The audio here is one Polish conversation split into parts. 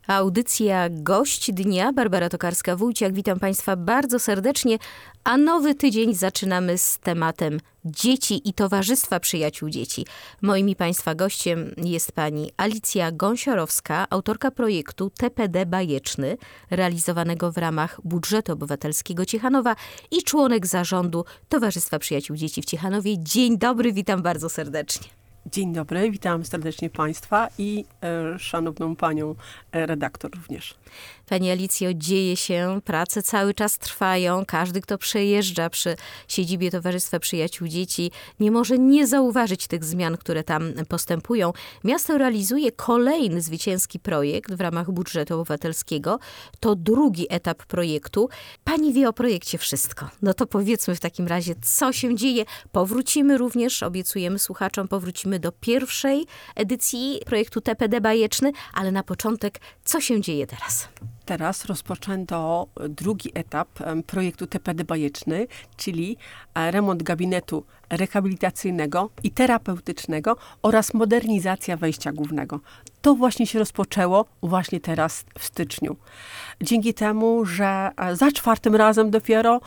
Audycja Gość Dnia, Barbara Tokarska-Wójciak. Witam Państwa bardzo serdecznie, a nowy tydzień zaczynamy z tematem dzieci i Towarzystwa Przyjaciół Dzieci. Moim i Państwa gościem jest pani Alicja Gąsiorowska, autorka projektu TPD Bajeczny, realizowanego w ramach budżetu obywatelskiego Ciechanowa i członek zarządu Towarzystwa Przyjaciół Dzieci w Ciechanowie. Dzień dobry, witam bardzo serdecznie. Dzień dobry, witam serdecznie Państwa i szanowną panią redaktor również. Pani Alicjo, dzieje się, prace cały czas trwają. Każdy, kto przejeżdża przy siedzibie Towarzystwa Przyjaciół Dzieci, nie może nie zauważyć tych zmian, które tam postępują. Miasto realizuje kolejny zwycięski projekt w ramach budżetu obywatelskiego. To drugi etap projektu. Pani wie o projekcie wszystko. No to powiedzmy w takim razie, co się dzieje. Powrócimy również, obiecujemy słuchaczom, powrócimy do pierwszej edycji projektu TPD Bajeczny, ale na początek, co się dzieje teraz? Teraz rozpoczęto drugi etap projektu TPD Bajeczny, czyli remont gabinetu rehabilitacyjnego i terapeutycznego oraz modernizacja wejścia głównego. To właśnie się rozpoczęło właśnie teraz w styczniu. Dzięki temu, że za czwartym razem dopiero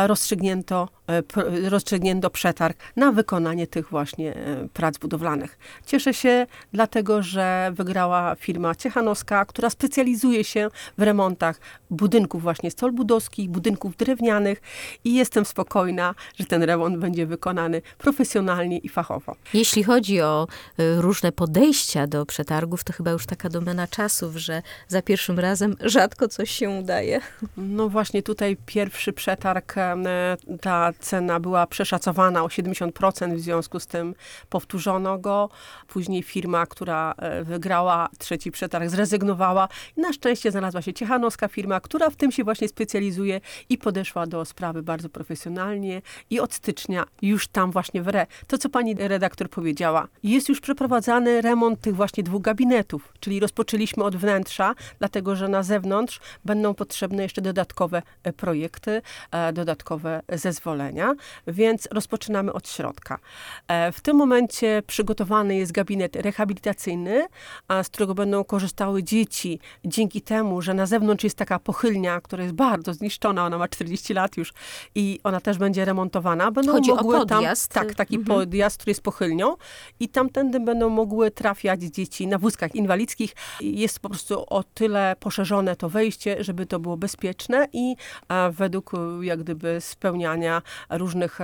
rozstrzygnięto przetarg na wykonanie tych właśnie prac budowlanych. Cieszę się dlatego, że wygrała firma ciechanowska, która specjalizuje się w remontach budynków właśnie stolbudowskich, budynków drewnianych i jestem spokojna, że ten remont będzie wykonany profesjonalnie i fachowo. Jeśli chodzi o różne podejścia do przetargów, to chyba już taka domena czasów, że za pierwszym razem rzadko coś się udaje. No właśnie tutaj pierwszy przetarg, ta cena była przeszacowana o 70%, w związku z tym powtórzono go. Później firma, która wygrała trzeci przetarg, zrezygnowała i na szczęście znalazła się ciechanowska firma, która w tym się właśnie specjalizuje i podeszła do sprawy bardzo profesjonalnie i od stycznia już tam właśnie to co pani redaktor powiedziała, jest już przeprowadzany remont tych właśnie dwóch gabinetów, czyli rozpoczęliśmy od wnętrza, dlatego że na zewnątrz będą potrzebne jeszcze dodatkowe projekty, dodatkowe zezwolenia, więc rozpoczynamy od środka. W tym momencie przygotowany jest gabinet rehabilitacyjny, z którego będą korzystały dzieci dzięki temu, że na zewnątrz jest taka pochylnia, która jest bardzo zniszczona, ona ma 40 lat już i ona też będzie remontowana. Chodzi o podjazd? Tak, taki podjazd, który jest pochylnią i tamtędy będą mogły trafiać dzieci na wózkach inwalidzkich. Jest po prostu o tyle poszerzone to wejście, żeby to było bezpieczne i według jak gdyby spełniania różnych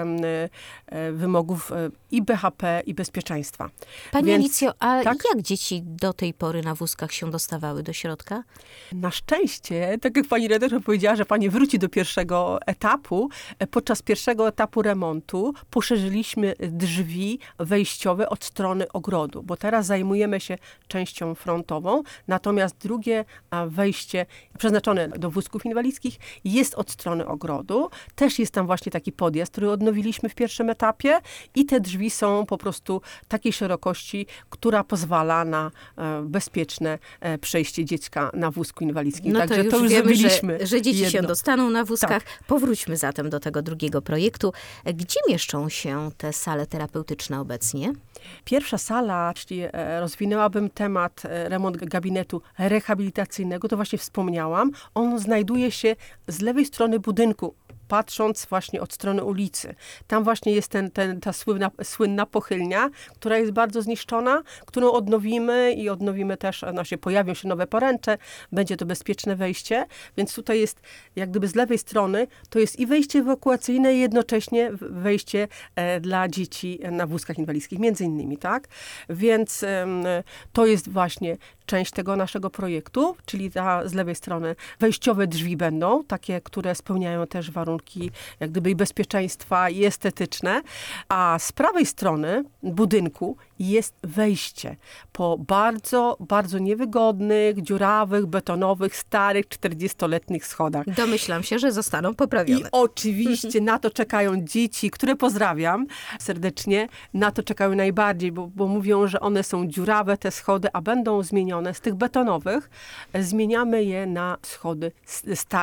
wymogów i BHP, i bezpieczeństwa. Pani Alicjo, a tak? Jak dzieci do tej pory na wózkach się dostawały do środka? Na szczęście, tak jak pani redaktor powiedziała, że pani wróci do pierwszego etapu, podczas pierwszego etapu remontu poszerzyliśmy drzwi wejściowe od strony ogrodu, bo teraz zajmujemy się częścią frontową, natomiast drugie wejście przeznaczone do wózków inwalidzkich jest od strony ogrodu. Też jest tam właśnie taki podjazd, który odnowiliśmy w pierwszym etapie i te drzwi są po prostu takiej szerokości, która pozwala na bezpieczne przejście dziecka na wózku inwalidzkim. No Także to już wiemy, zrobiliśmy że dzieci jedno. się dostaną na wózkach. Tak. Powróćmy zatem do tego drugiego projektu. Gdzie mieszczą się te sale terapeutyczne obecnie? Pierwsza sala, czyli rozwinęłabym temat remont gabinetu rehabilitacyjnego, to właśnie wspomniałam. On znajduje się z lewej strony budynku, patrząc właśnie od strony ulicy. Tam właśnie jest ta słynna pochylnia, która jest bardzo zniszczona, którą odnowimy i odnowimy też, pojawią się nowe poręcze, będzie to bezpieczne wejście, więc tutaj jest jak gdyby z lewej strony, to jest i wejście ewakuacyjne i jednocześnie wejście dla dzieci na wózkach inwalidzkich, między innymi, tak? Więc to jest właśnie część tego naszego projektu, czyli z lewej strony wejściowe drzwi będą, takie, które spełniają też warunki jak gdyby i bezpieczeństwa i estetyczne, a z prawej strony budynku jest wejście po bardzo, bardzo niewygodnych, dziurawych, betonowych, starych, 40-letnich schodach. Domyślam się, że zostaną poprawione. I oczywiście na to czekają dzieci, które pozdrawiam serdecznie, na to czekają najbardziej, bo mówią, że one są dziurawe, te schody, a będą zmienione z tych betonowych, zmieniamy je na schody z stali.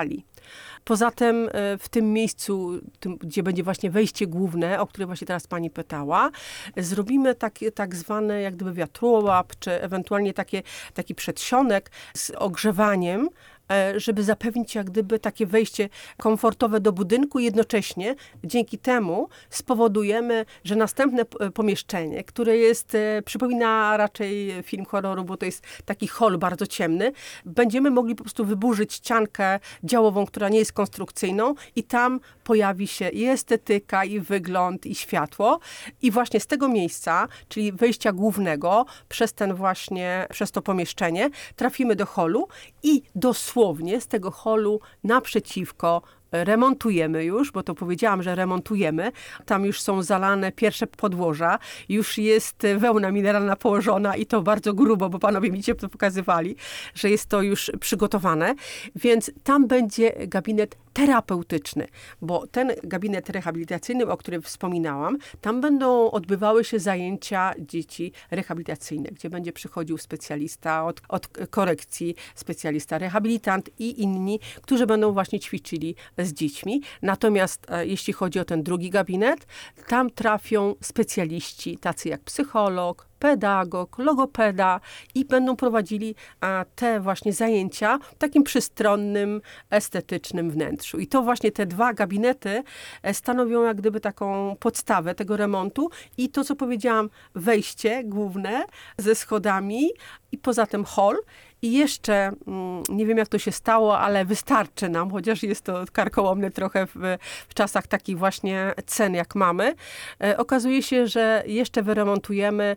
Poza tym w tym miejscu, gdzie będzie właśnie wejście główne, o które właśnie teraz pani pytała, zrobimy tak zwany jak gdyby wiatrołap, czy ewentualnie taki przedsionek z ogrzewaniem, żeby zapewnić jak gdyby takie wejście komfortowe do budynku. Jednocześnie dzięki temu spowodujemy, że następne pomieszczenie, które przypomina raczej film horroru, bo to jest taki hol bardzo ciemny, będziemy mogli po prostu wyburzyć ściankę działową, która nie jest konstrukcyjną i tam pojawi się i estetyka, i wygląd, i światło. I właśnie z tego miejsca, czyli wejścia głównego, przez to pomieszczenie, trafimy do holu i dosłownie z tego holu naprzeciwko remontujemy już, bo to powiedziałam, że remontujemy. Tam już są zalane pierwsze podłoża, już jest wełna mineralna położona i to bardzo grubo, bo panowie mi to pokazywali, że jest to już przygotowane. Więc tam będzie gabinet terapeutyczny, bo ten gabinet rehabilitacyjny, o którym wspominałam, tam będą odbywały się zajęcia dzieci rehabilitacyjne, gdzie będzie przychodził specjalista od korekcji, specjalista rehabilitant i inni, którzy będą właśnie ćwiczyli z dziećmi. Natomiast jeśli chodzi o ten drugi gabinet, tam trafią specjaliści, tacy jak psycholog, pedagog, logopeda i będą prowadzili te właśnie zajęcia w takim przystronnym, estetycznym wnętrzu. I to właśnie te dwa gabinety stanowią jak gdyby taką podstawę tego remontu i to, co powiedziałam, wejście główne ze schodami i poza tym hol. I jeszcze, nie wiem jak to się stało, ale wystarczy nam, chociaż jest to karkołomne trochę w czasach takich właśnie cen, jak mamy. Okazuje się, że jeszcze wyremontujemy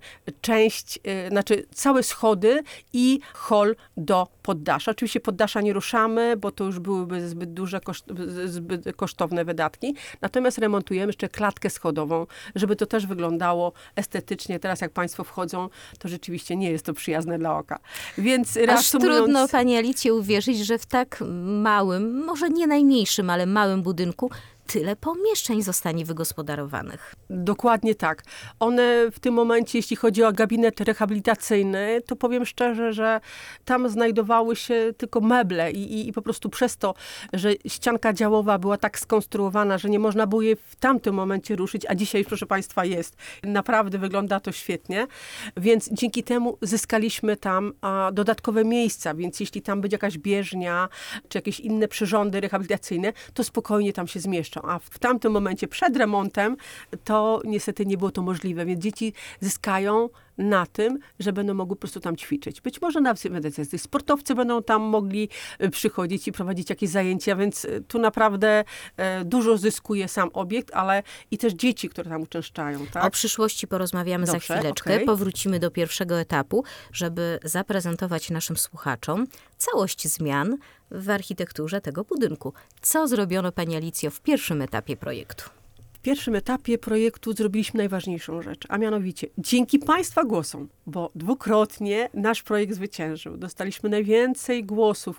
całe schody i hol do poddasza. Oczywiście poddasza nie ruszamy, bo to już byłyby zbyt duże, zbyt kosztowne wydatki. Natomiast remontujemy jeszcze klatkę schodową, żeby to też wyglądało estetycznie. Teraz jak państwo wchodzą, to rzeczywiście nie jest to przyjazne dla oka. Więc aż trudno, pani Alicjo, uwierzyć, że w tak małym, może nie najmniejszym, ale małym budynku tyle pomieszczeń zostanie wygospodarowanych. Dokładnie tak. One w tym momencie, jeśli chodzi o gabinet rehabilitacyjny, to powiem szczerze, że tam znajdowały się tylko meble i po prostu przez to, że ścianka działowa była tak skonstruowana, że nie można było jej w tamtym momencie ruszyć, a dzisiaj, proszę państwa, jest. Naprawdę wygląda to świetnie. Więc dzięki temu zyskaliśmy tam dodatkowe miejsca, więc jeśli tam będzie jakaś bieżnia, czy jakieś inne przyrządy rehabilitacyjne, to spokojnie tam się zmieszczą. A w tamtym momencie przed remontem to niestety nie było to możliwe, więc dzieci zyskają na tym, że będą mogły po prostu tam ćwiczyć. Być może nawet sportowcy będą tam mogli przychodzić i prowadzić jakieś zajęcia, więc tu naprawdę dużo zyskuje sam obiekt, ale i też dzieci, które tam uczęszczają. Tak? O przyszłości porozmawiamy za chwileczkę. Okay. Powrócimy do pierwszego etapu, żeby zaprezentować naszym słuchaczom całość zmian w architekturze tego budynku. Co zrobiono, pani Alicjo, w pierwszym etapie projektu? W pierwszym etapie projektu zrobiliśmy najważniejszą rzecz, a mianowicie dzięki państwa głosom, bo dwukrotnie nasz projekt zwyciężył. Dostaliśmy najwięcej głosów,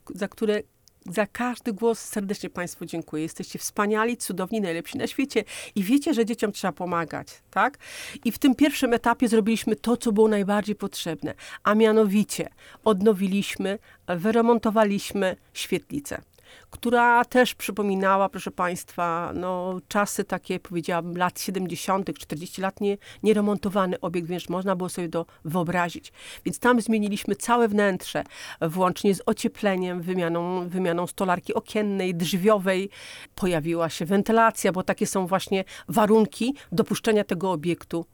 za każdy głos serdecznie państwu dziękuję. Jesteście wspaniali, cudowni, najlepsi na świecie i wiecie, że dzieciom trzeba pomagać, tak? I w tym pierwszym etapie zrobiliśmy to, co było najbardziej potrzebne, a mianowicie odnowiliśmy, wyremontowaliśmy świetlicę, która też przypominała, proszę państwa, czasy takie, powiedziałabym, lat 70., 40 lat nieremontowany obiekt, więc można było sobie to wyobrazić. Więc tam zmieniliśmy całe wnętrze, włącznie z ociepleniem, wymianą stolarki okiennej, drzwiowej. Pojawiła się wentylacja, bo takie są właśnie warunki dopuszczenia tego obiektu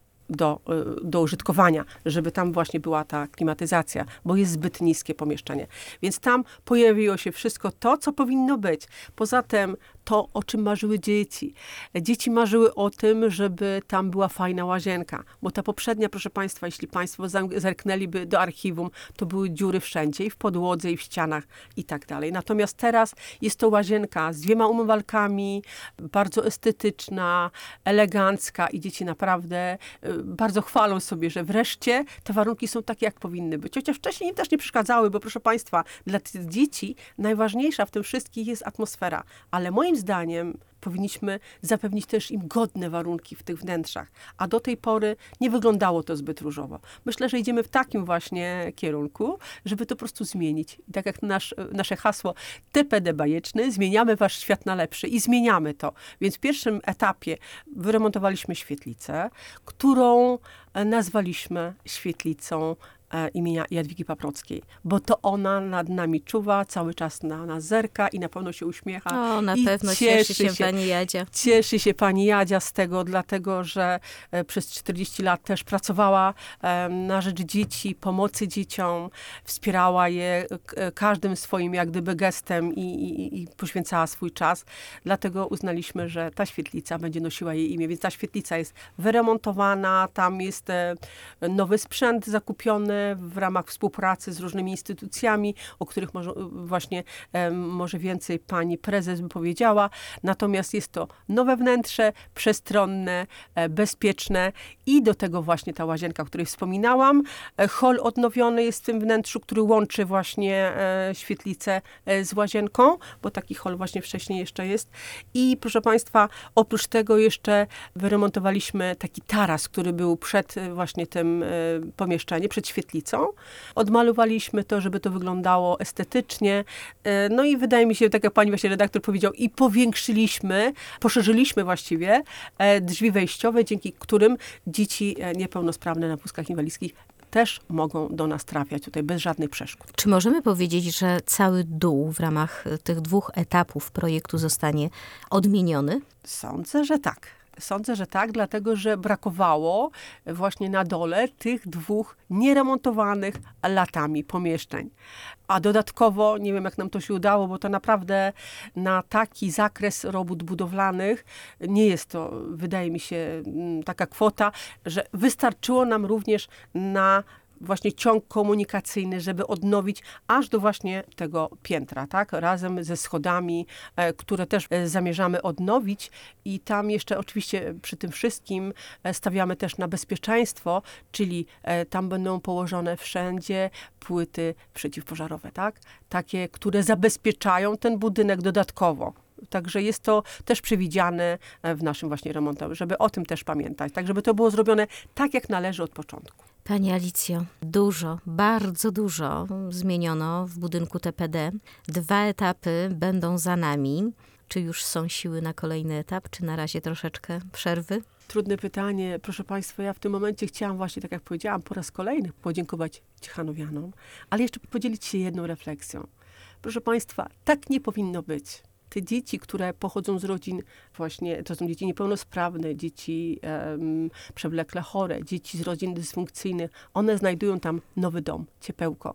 do użytkowania, żeby tam właśnie była ta klimatyzacja, bo jest zbyt niskie pomieszczenie. Więc tam pojawiło się wszystko to, co powinno być. Poza tym to, o czym marzyły dzieci. Dzieci marzyły o tym, żeby tam była fajna łazienka, bo ta poprzednia, proszę państwa, jeśli państwo zerknęliby do archiwum, to były dziury wszędzie, i w podłodze, i w ścianach, i tak dalej. Natomiast teraz jest to łazienka z 2 umywalkami, bardzo estetyczna, elegancka i dzieci naprawdę bardzo chwalą sobie, że wreszcie te warunki są takie, jak powinny być. Chociaż wcześniej im też nie przeszkadzały, bo proszę państwa, dla tych dzieci najważniejsza w tym wszystkim jest atmosfera. Ale moim moim zdaniem powinniśmy zapewnić też im godne warunki w tych wnętrzach. A do tej pory nie wyglądało to zbyt różowo. Myślę, że idziemy w takim właśnie kierunku, żeby to po prostu zmienić. I tak jak nasze hasło TPD bajeczny, zmieniamy wasz świat na lepszy i zmieniamy to. Więc w pierwszym etapie wyremontowaliśmy świetlicę, którą nazwaliśmy świetlicą imienia Jadwigi Paprockiej, bo to ona nad nami czuwa, cały czas na nas zerka i na pewno się uśmiecha. O, na I pewno cieszy się pani Jadzia. Cieszy się pani Jadzia z tego, dlatego że przez 40 lat też pracowała na rzecz dzieci, pomocy dzieciom, wspierała je każdym swoim jak gdyby gestem i poświęcała swój czas. Dlatego uznaliśmy, że ta świetlica będzie nosiła jej imię, więc ta świetlica jest wyremontowana, tam jest nowy sprzęt zakupiony w ramach współpracy z różnymi instytucjami, o których może więcej pani prezes by powiedziała. Natomiast jest to nowe wnętrze, przestronne, bezpieczne i do tego właśnie ta łazienka, o której wspominałam. Hol odnowiony jest w tym wnętrzu, który łączy właśnie świetlicę z łazienką, bo taki hol właśnie wcześniej jeszcze jest. I proszę państwa, oprócz tego jeszcze wyremontowaliśmy taki taras, który był przed właśnie tym pomieszczeniem, przed świetlicą. Odmalowaliśmy to, żeby to wyglądało estetycznie. No i wydaje mi się, tak jak pani właśnie redaktor powiedział, i poszerzyliśmy właściwie drzwi wejściowe, dzięki którym dzieci niepełnosprawne na wózkach inwalidzkich też mogą do nas trafiać tutaj bez żadnych przeszkód. Czy możemy powiedzieć, że cały dół w ramach tych 2 etapów projektu zostanie odmieniony? Sądzę, że tak, dlatego że brakowało właśnie na dole tych 2 nieremontowanych latami pomieszczeń. A dodatkowo, nie wiem jak nam to się udało, bo to naprawdę na taki zakres robót budowlanych nie jest to, wydaje mi się, taka kwota, że wystarczyło nam również na właśnie ciąg komunikacyjny, żeby odnowić aż do właśnie tego piętra, tak? Razem ze schodami, które też zamierzamy odnowić i tam jeszcze oczywiście przy tym wszystkim stawiamy też na bezpieczeństwo, czyli tam będą położone wszędzie płyty przeciwpożarowe, tak? Takie, które zabezpieczają ten budynek dodatkowo. Także jest to też przewidziane w naszym właśnie remoncie, żeby o tym też pamiętać, tak żeby to było zrobione tak, jak należy od początku. Pani Alicjo, bardzo dużo zmieniono w budynku TPD. 2 etapy będą za nami. Czy już są siły na kolejny etap, czy na razie troszeczkę przerwy? Trudne pytanie. Proszę państwa, ja w tym momencie chciałam właśnie, tak jak powiedziałam, po raz kolejny podziękować ciechanowianom, ale jeszcze podzielić się jedną refleksją. Proszę państwa, tak nie powinno być. Te dzieci, które pochodzą z rodzin właśnie, to są dzieci niepełnosprawne, dzieci przewlekle chore, dzieci z rodzin dysfunkcyjnych, one znajdują tam nowy dom, ciepełko.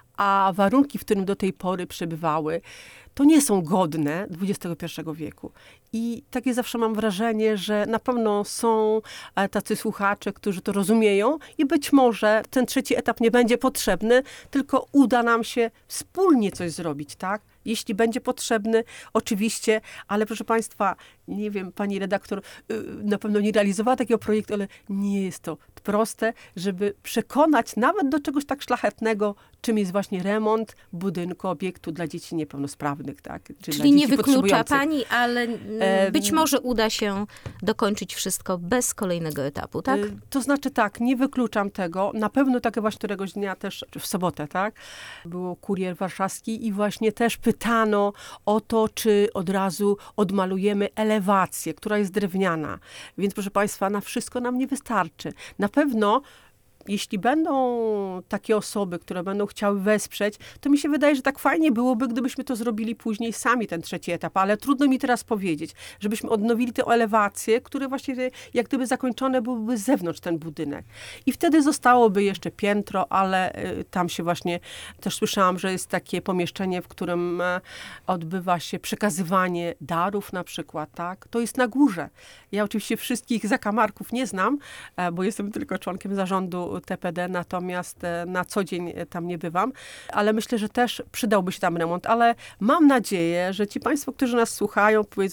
A warunki, w którym do tej pory przebywały, to nie są godne XXI wieku. I takie zawsze mam wrażenie, że na pewno są tacy słuchacze, którzy to rozumieją i być może ten 3 etap nie będzie potrzebny, tylko uda nam się wspólnie coś zrobić, tak? Jeśli będzie potrzebny, oczywiście, ale proszę państwa, nie wiem, pani redaktor na pewno nie realizowała takiego projektu, ale nie jest to proste, żeby przekonać nawet do czegoś tak szlachetnego, czym jest właśnie remont budynku, obiektu dla dzieci niepełnosprawnych, tak? Czyli nie wyklucza pani, ale być może uda się dokończyć wszystko bez kolejnego etapu, tak? To znaczy tak, nie wykluczam tego. Na pewno takie właśnie któregoś dnia też w sobotę, tak? Było kurier warszawski i właśnie też pytano o to, czy od razu odmalujemy elewację, która jest drewniana. Więc proszę państwa, na wszystko nam nie wystarczy. Na pewno jeśli będą takie osoby, które będą chciały wesprzeć, to mi się wydaje, że tak fajnie byłoby, gdybyśmy to zrobili później sami, ten 3 etap, ale trudno mi teraz powiedzieć, żebyśmy odnowili te elewacje, które właśnie jak gdyby zakończone byłyby z zewnątrz ten budynek. I wtedy zostałoby jeszcze piętro, ale tam się właśnie też słyszałam, że jest takie pomieszczenie, w którym odbywa się przekazywanie darów na przykład, tak? To jest na górze. Ja oczywiście wszystkich zakamarków nie znam, bo jestem tylko członkiem zarządu TPD, natomiast na co dzień tam nie bywam, ale myślę, że też przydałby się tam remont, ale mam nadzieję, że ci państwo, którzy nas słuchają, powiedzą,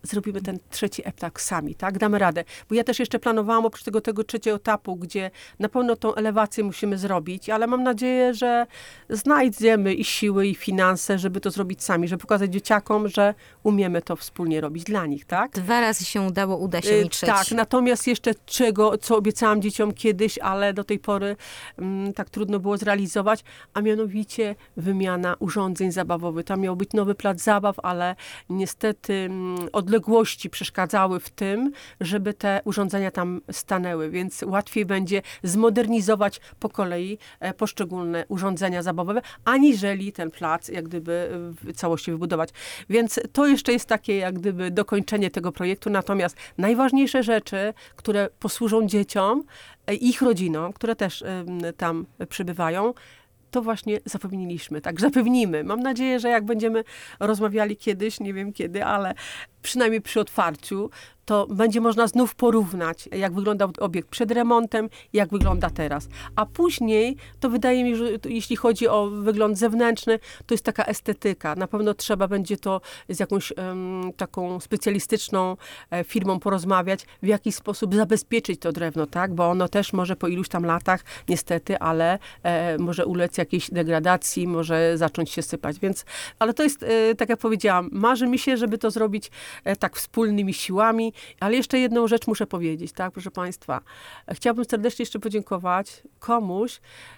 zrobimy ten trzeci etap sami, tak? Damy radę. Bo ja też jeszcze planowałam oprócz tego trzeciego etapu, gdzie na pewno tą elewację musimy zrobić, ale mam nadzieję, że znajdziemy i siły, i finanse, żeby to zrobić sami, żeby pokazać dzieciakom, że umiemy to wspólnie robić dla nich, tak? 2 razy się udało, uda się mi trzeci. Tak, natomiast jeszcze co obiecałam dzieciom kiedyś, ale do tej pory tak trudno było zrealizować, a mianowicie wymiana urządzeń zabawowych. Tam miał być nowy plac zabaw, ale niestety odległości przeszkadzały w tym, żeby te urządzenia tam stanęły, więc łatwiej będzie zmodernizować po kolei poszczególne urządzenia zabawowe, aniżeli ten plac jak gdyby w całości wybudować. Więc to jeszcze jest takie jak gdyby dokończenie tego projektu, natomiast najważniejsze rzeczy, które posłużą dzieciom i ich rodzinom, które też tam przybywają, to właśnie zapewniliśmy, tak, zapewnimy. Mam nadzieję, że jak będziemy rozmawiali kiedyś, nie wiem kiedy, ale przynajmniej przy otwarciu, to będzie można znów porównać, jak wyglądał obiekt przed remontem, jak wygląda teraz. A później, to wydaje mi, że jeśli chodzi o wygląd zewnętrzny, to jest taka estetyka. Na pewno trzeba będzie to z jakąś taką specjalistyczną firmą porozmawiać, w jaki sposób zabezpieczyć to drewno, tak? Bo ono też może po iluś tam latach, niestety, ale może ulec jakiejś degradacji, może zacząć się sypać. Więc, ale to jest, tak jak powiedziałam, marzy mi się, żeby to zrobić tak wspólnymi siłami, ale jeszcze jedną rzecz muszę powiedzieć, tak, proszę Państwa. Chciałabym serdecznie jeszcze podziękować komuś,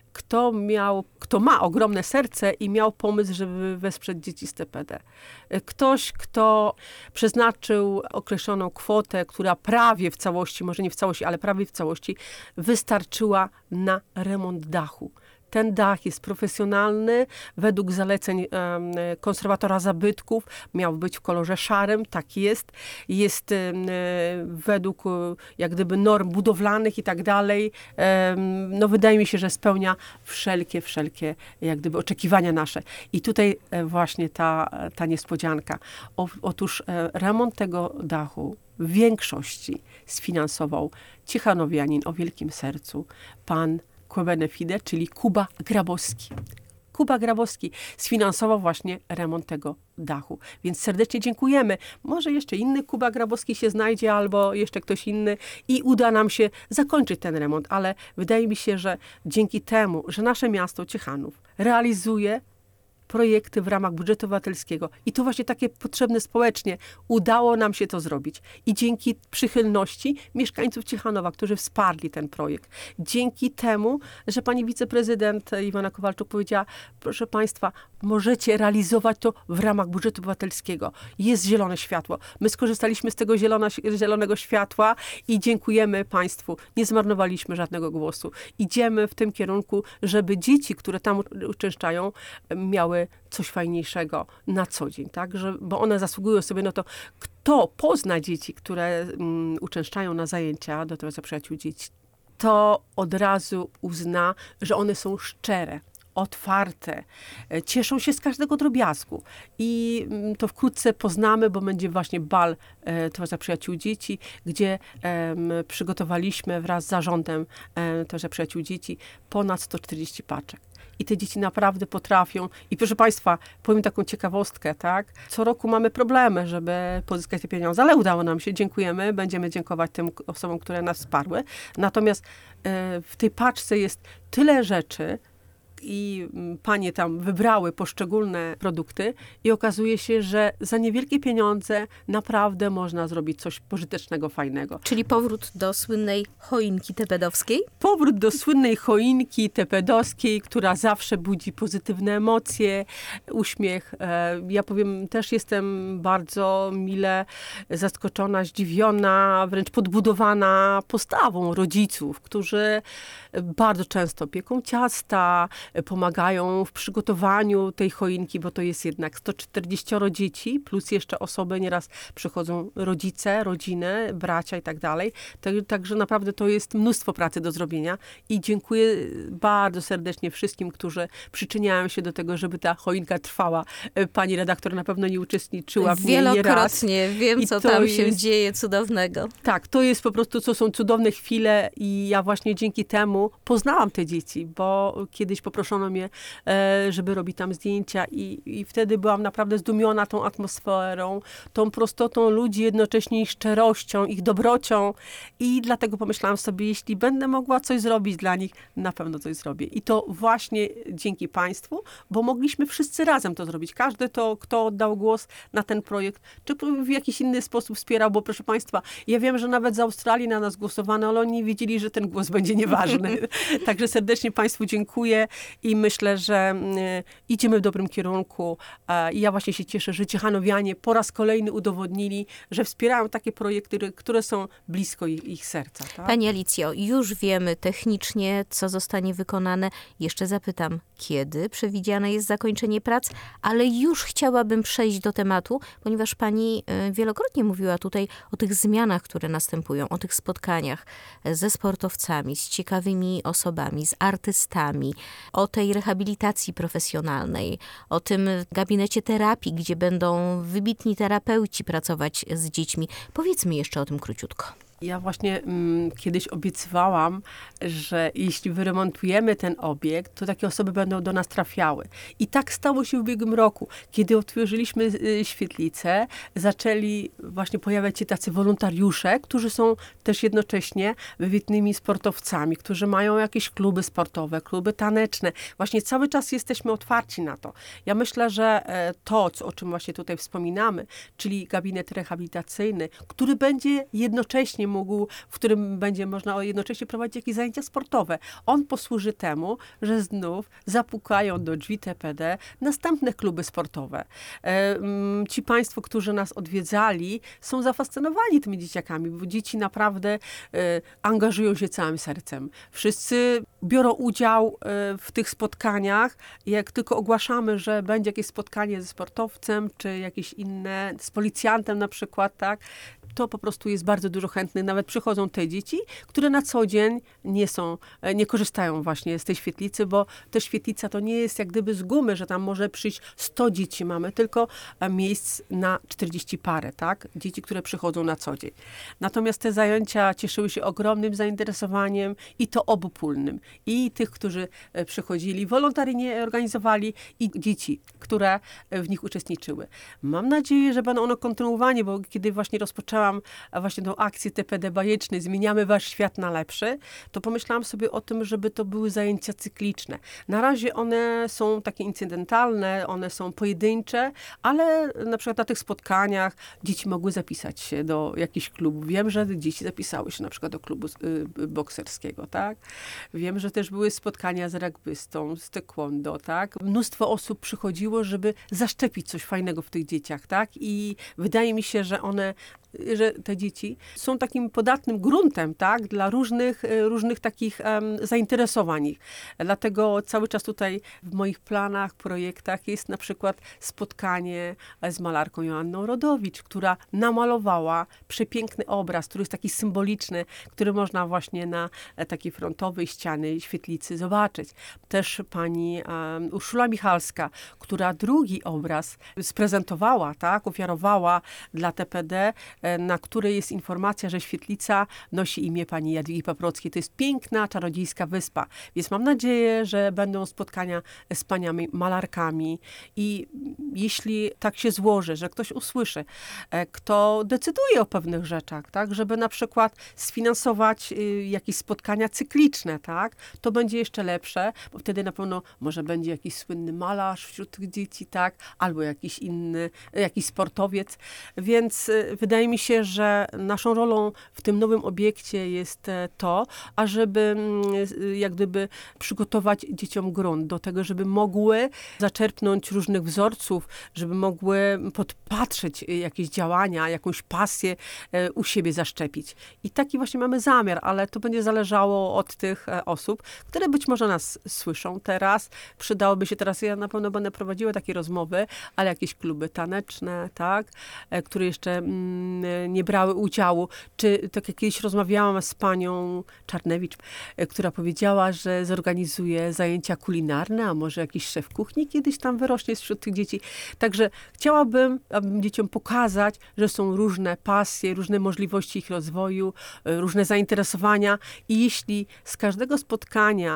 kto ma ogromne serce i miał pomysł, żeby wesprzeć dzieci z TPD. Ktoś, kto przeznaczył określoną kwotę, która prawie w całości, może nie w całości, ale prawie w całości, wystarczyła na remont dachu. Ten dach jest profesjonalny, według zaleceń konserwatora zabytków, miał być w kolorze szarym, tak jest. Jest według jak gdyby norm budowlanych i tak dalej. No wydaje mi się, że spełnia wszelkie jak gdyby oczekiwania nasze. I tutaj właśnie ta niespodzianka. Otóż remont tego dachu w większości sfinansował ciechanowianin o wielkim sercu, pan Quebenefide, czyli Kuba Grabowski. Kuba Grabowski sfinansował właśnie remont tego dachu. Więc serdecznie dziękujemy. Może jeszcze inny Kuba Grabowski się znajdzie, albo jeszcze ktoś inny i uda nam się zakończyć ten remont. Ale wydaje mi się, że dzięki temu, że nasze miasto Ciechanów realizuje projekty w ramach budżetu obywatelskiego i to właśnie takie potrzebne społecznie, udało nam się to zrobić. I dzięki przychylności mieszkańców Ciechanowa, którzy wsparli ten projekt. Dzięki temu, że pani wiceprezydent Iwona Kowalczuk powiedziała, proszę Państwa, możecie realizować to w ramach budżetu obywatelskiego. Jest zielone światło. My skorzystaliśmy z tego zielonego światła i dziękujemy Państwu. Nie zmarnowaliśmy żadnego głosu. Idziemy w tym kierunku, żeby dzieci, które tam uczęszczają, miały coś fajniejszego na co dzień, tak? Bo one zasługują sobie na to, kto pozna dzieci, które uczęszczają na zajęcia do Towarzystwa Przyjaciół Dzieci, to od razu uzna, że one są szczere, otwarte, cieszą się z każdego drobiazgu. I to wkrótce poznamy, bo będzie właśnie bal Towarzystwa Przyjaciół Dzieci, gdzie przygotowaliśmy wraz z zarządem Towarzystwa Przyjaciół Dzieci ponad 140 paczek. I te dzieci naprawdę potrafią. I proszę Państwa, powiem taką ciekawostkę, tak? Co roku mamy problemy, żeby pozyskać te pieniądze, ale udało nam się. Dziękujemy. Będziemy dziękować tym osobom, które nas wsparły. Natomiast w tej paczce jest tyle rzeczy, i panie tam wybrały poszczególne produkty i okazuje się, że za niewielkie pieniądze naprawdę można zrobić coś pożytecznego, fajnego. Czyli powrót do słynnej choinki tepedowskiej? Powrót do słynnej choinki tepedowskiej, która zawsze budzi pozytywne emocje, uśmiech. Ja powiem, też jestem bardzo mile zaskoczona, zdziwiona, wręcz podbudowana postawą rodziców, którzy bardzo często pieką ciasta, pomagają w przygotowaniu tej choinki, bo to jest jednak 140 dzieci, plus jeszcze osoby, nieraz przychodzą rodzice, rodziny, bracia i tak dalej. Także naprawdę to jest mnóstwo pracy do zrobienia i dziękuję bardzo serdecznie wszystkim, którzy przyczyniają się do tego, żeby ta choinka trwała. Pani redaktor na pewno nie uczestniczyła w niej nieraz. Wielokrotnie. Wiem, co tam się dzieje cudownego. Tak, to jest po prostu, są cudowne chwile i ja właśnie dzięki temu poznałam te dzieci, bo kiedyś po poproszono mnie, żeby robić tam zdjęcia i wtedy byłam naprawdę zdumiona tą atmosferą, tą prostotą ludzi, jednocześnie ich szczerością, ich dobrocią i dlatego pomyślałam sobie, jeśli będę mogła coś zrobić dla nich, na pewno coś zrobię. I to właśnie dzięki państwu, bo mogliśmy wszyscy razem to zrobić. Każdy to, kto oddał głos na ten projekt, czy w jakiś inny sposób wspierał, bo proszę państwa, ja wiem, że nawet z Australii na nas głosowano, ale oni wiedzieli, że ten głos będzie nieważny. Także serdecznie państwu dziękuję i myślę, że idziemy w dobrym kierunku. I ja właśnie się cieszę, że Ciechanowianie po raz kolejny udowodnili, że wspierają takie projekty, które są blisko ich serca. Tak? Pani Alicjo, już wiemy technicznie, co zostanie wykonane. Jeszcze zapytam, kiedy przewidziane jest zakończenie prac, ale już chciałabym przejść do tematu, ponieważ pani wielokrotnie mówiła tutaj o tych zmianach, które następują, o tych spotkaniach ze sportowcami, z ciekawymi osobami, z artystami, o tej rehabilitacji profesjonalnej, o tym gabinecie terapii, gdzie będą wybitni terapeuci pracować z dziećmi. Powiedzmy jeszcze o tym króciutko. Ja właśnie kiedyś obiecywałam, że jeśli wyremontujemy ten obiekt, to takie osoby będą do nas trafiały. I tak stało się w ubiegłym roku. Kiedy otworzyliśmy świetlicę, zaczęli właśnie pojawiać się tacy wolontariusze, którzy są też jednocześnie wybitnymi sportowcami, którzy mają jakieś kluby sportowe, kluby taneczne. Właśnie cały czas jesteśmy otwarci na to. Ja myślę, że to, o czym właśnie tutaj wspominamy, czyli gabinet rehabilitacyjny, który będzie jednocześnie w którym będzie można jednocześnie prowadzić jakieś zajęcia sportowe. On posłuży temu, że znów zapukają do drzwi TPD następne kluby sportowe. Ci państwo, którzy nas odwiedzali, są zafascynowani tymi dzieciakami, bo dzieci naprawdę angażują się całym sercem. Wszyscy biorą udział w tych spotkaniach. Jak tylko ogłaszamy, że będzie jakieś spotkanie ze sportowcem, czy jakieś inne, z policjantem na przykład, tak, to po prostu jest bardzo dużo chętnych. Nawet przychodzą te dzieci, które na co dzień nie korzystają właśnie z tej świetlicy, bo ta świetlica to nie jest jak gdyby z gumy, że tam może przyjść 100 dzieci. Mamy tylko miejsc na 40 parę, tak? Dzieci, które przychodzą na co dzień. Natomiast te zajęcia cieszyły się ogromnym zainteresowaniem i to obopólnym. I tych, którzy przychodzili, wolontaryjnie organizowali i dzieci, które w nich uczestniczyły. Mam nadzieję, że będą one kontynuowane, bo kiedy właśnie rozpoczęłam właśnie tą akcję TPD bajecznej, zmieniamy wasz świat na lepszy, to pomyślałam sobie o tym, żeby to były zajęcia cykliczne. Na razie one są takie incydentalne, one są pojedyncze, ale na przykład na tych spotkaniach dzieci mogły zapisać się do jakichś klubów. Wiem, że dzieci zapisały się na przykład do klubu bokserskiego, tak? Wiem, że też były spotkania z rugbystą, z taekwondo, tak? Mnóstwo osób przychodziło, żeby zaszczepić coś fajnego w tych dzieciach, tak? I wydaje mi się, że te dzieci są takim podatnym gruntem, tak, dla różnych takich zainteresowań ich. Dlatego cały czas tutaj w moich planach, projektach jest na przykład spotkanie z malarką Joanną Rodowicz, która namalowała przepiękny obraz, który jest taki symboliczny, który można właśnie na takiej frontowej ściany świetlicy zobaczyć. Też pani Urszula Michalska, która drugi obraz sprezentowała, tak, ofiarowała dla TPD, na której jest informacja, że świetlica nosi imię pani Jadwigi Paprockiej. To jest piękna, czarodziejska wyspa. Więc mam nadzieję, że będą spotkania z paniami malarkami i jeśli tak się złoży, że ktoś usłyszy, kto decyduje o pewnych rzeczach, tak, żeby na przykład sfinansować jakieś spotkania cykliczne, tak, to będzie jeszcze lepsze, bo wtedy na pewno może będzie jakiś słynny malarz wśród tych dzieci, tak, albo jakiś inny, jakiś sportowiec. Więc wydaje mi się, że naszą rolą w tym nowym obiekcie jest to, ażeby jak gdyby przygotować dzieciom grunt do tego, żeby mogły zaczerpnąć różnych wzorców, żeby mogły podpatrzeć jakieś działania, jakąś pasję u siebie zaszczepić. I taki właśnie mamy zamiar, ale to będzie zależało od tych osób, które być może nas słyszą teraz. Przydałoby się teraz, ja na pewno będę prowadziła takie rozmowy, ale jakieś kluby taneczne, tak, które jeszcze nie brały udziału. Czy tak jak kiedyś rozmawiałam z panią Czarnewicz, która powiedziała, że zorganizuje zajęcia kulinarne, a może jakiś szef kuchni kiedyś tam wyrośnie wśród tych dzieci. Także chciałabym, abym dzieciom pokazać, że są różne pasje, różne możliwości ich rozwoju, różne zainteresowania i jeśli z każdego spotkania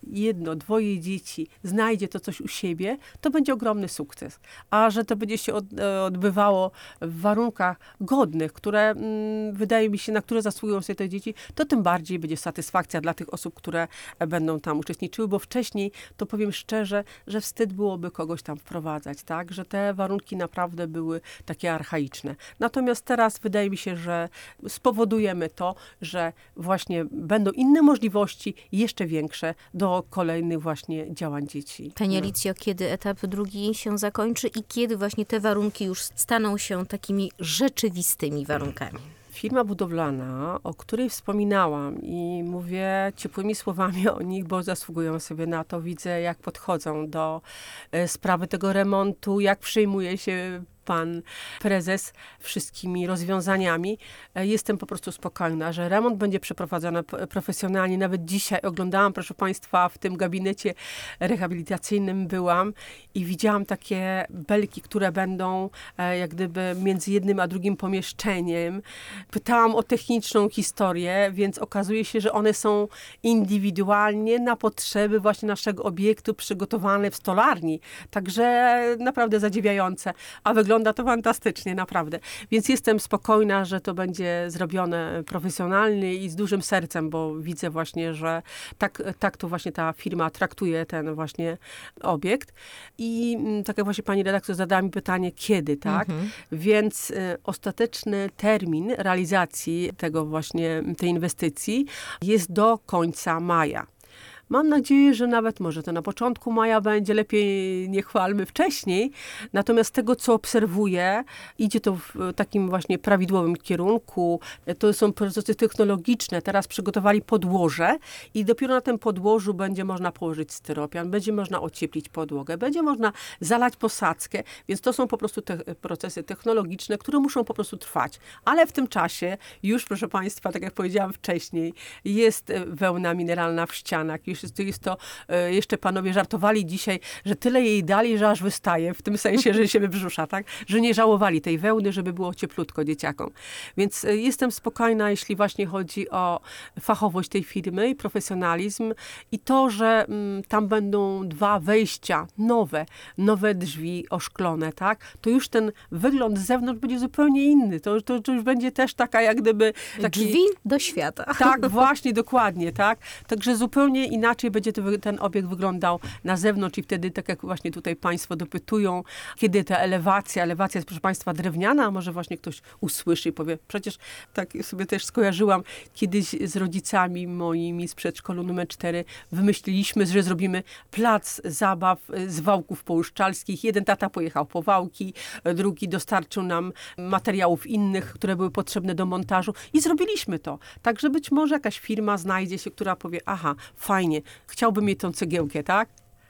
jedno, dwoje dzieci znajdzie to coś u siebie, to będzie ogromny sukces. A że to będzie się odbywało w warunkach godnych, które wydaje mi się, na które zasługują sobie te dzieci, to tym bardziej będzie satysfakcja dla tych osób, które będą tam uczestniczyły, bo wcześniej, to powiem szczerze, że wstyd byłoby kogoś tam wprowadzać, tak? Że te warunki naprawdę były takie archaiczne. Natomiast teraz wydaje mi się, że spowodujemy to, że właśnie będą inne możliwości, jeszcze większe, do kolejnych właśnie działań dzieci. Pani Alicjo, kiedy etap drugi się zakończy i kiedy właśnie te warunki już staną się takimi rzeczywistymi warunkami? Firma budowlana, o której wspominałam i mówię ciepłymi słowami o nich, bo zasługują sobie na to. Widzę, jak podchodzą do sprawy tego remontu, jak przejmuje się pan prezes wszystkimi rozwiązaniami. Jestem po prostu spokojna, że remont będzie przeprowadzony profesjonalnie. Nawet dzisiaj oglądałam, proszę państwa, w tym gabinecie rehabilitacyjnym byłam i widziałam takie belki, które będą jak gdyby między jednym a drugim pomieszczeniem. Pytałam o techniczną historię, więc okazuje się, że one są indywidualnie na potrzeby właśnie naszego obiektu przygotowane w stolarni. Także naprawdę zadziwiające. A wygląda to fantastycznie, naprawdę. Więc jestem spokojna, że to będzie zrobione profesjonalnie i z dużym sercem, bo widzę właśnie, że tak to właśnie ta firma traktuje ten właśnie obiekt. I tak jak właśnie pani redaktor zadała mi pytanie, kiedy, tak? Więc ostateczny termin realizacji tego właśnie, tej inwestycji jest do końca maja. Mam nadzieję, że nawet może to na początku maja będzie, lepiej nie chwalmy wcześniej. Natomiast z tego, co obserwuję, idzie to w takim właśnie prawidłowym kierunku. To są procesy technologiczne. Teraz przygotowali podłoże i dopiero na tym podłożu będzie można położyć styropian, będzie można ocieplić podłogę, będzie można zalać posadzkę. Więc to są po prostu procesy technologiczne, które muszą po prostu trwać. Ale w tym czasie już, proszę państwa, tak jak powiedziałam wcześniej, jest wełna mineralna w ścianach. Jest to, jeszcze panowie żartowali dzisiaj, że tyle jej dali, że aż wystaje, w tym sensie, że się wybrzusza, tak? Że nie żałowali tej wełny, żeby było cieplutko dzieciakom. Więc jestem spokojna, jeśli właśnie chodzi o fachowość tej firmy i profesjonalizm i to, że tam będą 2 wejścia, nowe drzwi oszklone, tak? To już ten wygląd z zewnątrz będzie zupełnie inny. To już będzie też taka jak gdyby... Drzwi do świata. Tak, właśnie, dokładnie, tak? Także zupełnie inaczej będzie ten obiekt wyglądał na zewnątrz i wtedy, tak jak właśnie tutaj państwo dopytują, kiedy ta elewacja jest, proszę państwa, drewniana, a może właśnie ktoś usłyszy i powie, przecież tak sobie też skojarzyłam, kiedyś z rodzicami moimi z przedszkolu numer 4 wymyśliliśmy, że zrobimy plac zabaw z wałków połuszczalskich. Jeden tata pojechał po wałki, drugi dostarczył nam materiałów innych, które były potrzebne do montażu i zrobiliśmy to. Także być może jakaś firma znajdzie się, która powie, aha, fajnie, chciałbym mieć tą cegiełkę, tak?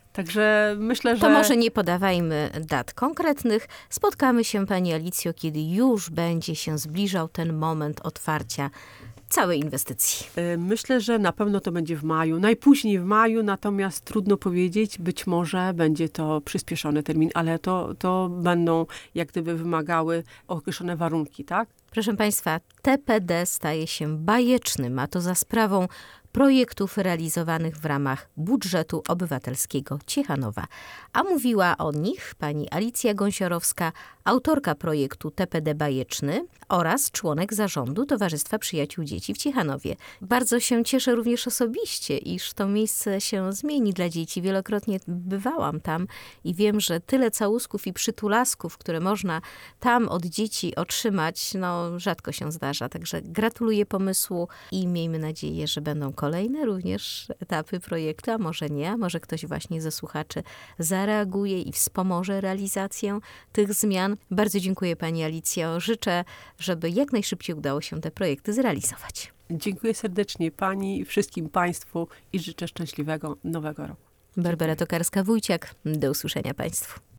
Także myślę, że... To może nie podawajmy dat konkretnych. Spotkamy się, pani Alicjo, kiedy już będzie się zbliżał ten moment otwarcia całej inwestycji. Myślę, że na pewno to będzie w maju. Najpóźniej w maju, natomiast trudno powiedzieć. Być może będzie to przyspieszony termin, ale to będą jak gdyby wymagały określone warunki, tak? Proszę państwa, TPD staje się bajecznym, a to za sprawą projektów realizowanych w ramach budżetu obywatelskiego Ciechanowa. A mówiła o nich pani Alicja Gąsiorowska, autorka projektu TPD Bajeczny oraz członek zarządu Towarzystwa Przyjaciół Dzieci w Ciechanowie. Bardzo się cieszę również osobiście, iż to miejsce się zmieni dla dzieci. Wielokrotnie bywałam tam i wiem, że tyle całusków i przytulasków, które można tam od dzieci otrzymać, rzadko się zdarza. Także gratuluję pomysłu i miejmy nadzieję, że będą kolejne również etapy projektu, a może nie, a może ktoś właśnie ze słuchaczy zareaguje i wspomoże realizację tych zmian. Bardzo dziękuję pani Alicjo. Życzę, żeby jak najszybciej udało się te projekty zrealizować. Dziękuję serdecznie pani i wszystkim państwu i życzę szczęśliwego nowego roku. Barbara Tokarska-Wójciak. Do usłyszenia państwu.